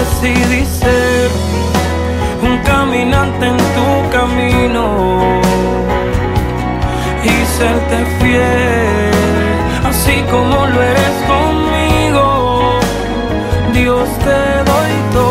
decidí ser un caminante en tu camino y serte fiel, así como lo eres conmigo. Dios, te doy todo.